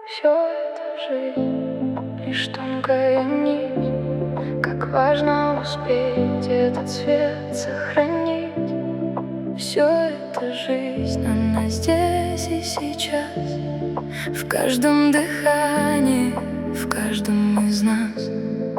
Все это жизнь, лишь тонкая нить. Как важно успеть этот свет сохранить. Все это жизнь, она здесь и сейчас, в каждом дыхании, в каждом из нас.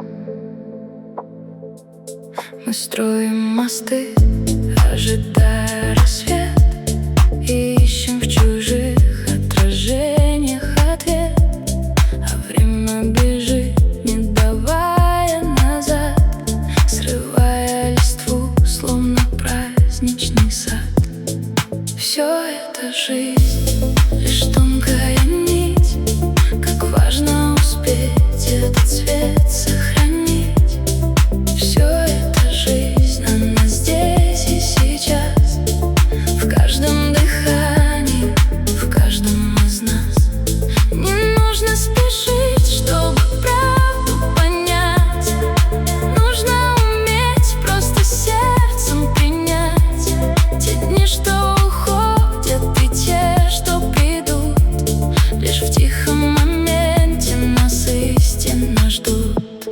Мы строим мосты, ожидая рассвет, и ищем в чужих отражениях ответ. А время бежит, не давая назад, срывая листву, словно праздничный сад. Все это жизнь, лишь тонкая нить. Как важно успеть этот цвет сохранить. Все это жизнь, она здесь и сейчас, в каждом дыхании, в каждом из нас. Не нужно спешить, чтобы правду понять. Нужно уметь просто сердцем принять те дни, что уходят, и те, что придут. Лишь в тихом моменте нас истинно ждут.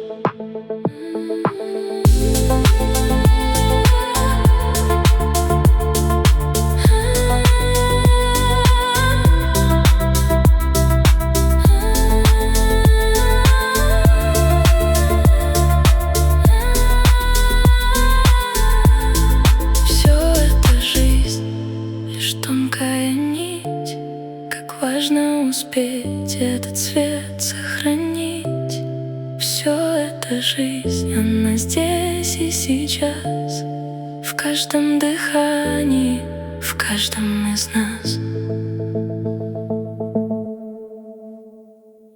Тонкая нить, как важно успеть этот свет сохранить. Все это жизнь, она здесь и сейчас, в каждом дыхании, в каждом из нас.